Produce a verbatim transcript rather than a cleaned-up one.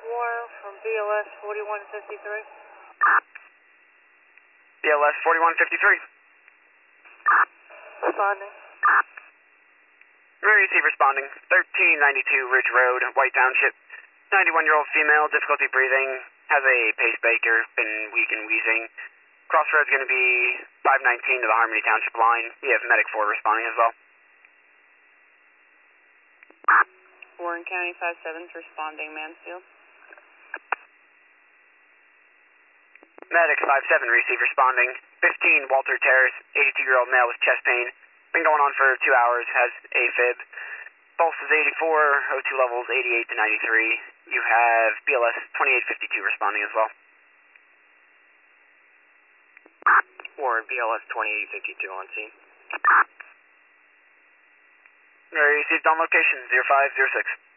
Warren from B L S forty-one fifty-three. B L S forty-one fifty-three. Responding. Emergency responding. thirteen ninety-two Ridge Road, White Township. ninety-one-year-old female, difficulty breathing, has a pacemaker, been weak and wheezing. Crossroads going to be five nineteen to the Harmony Township line. We have Medic four responding as well. Warren County five seven's responding, Mansfield. Medic five seven, receive responding. fifteen Walter Terrace, eighty-two-year-old male with chest pain. Been going on for two hours, has AFib. Pulse is eighty-four, O two levels eighty-eight to ninety-three. You have B L S twenty-eight fifty-two responding as well. Warren, B L S twenty-eight fifty-two on scene. Received on location, zero five zero six.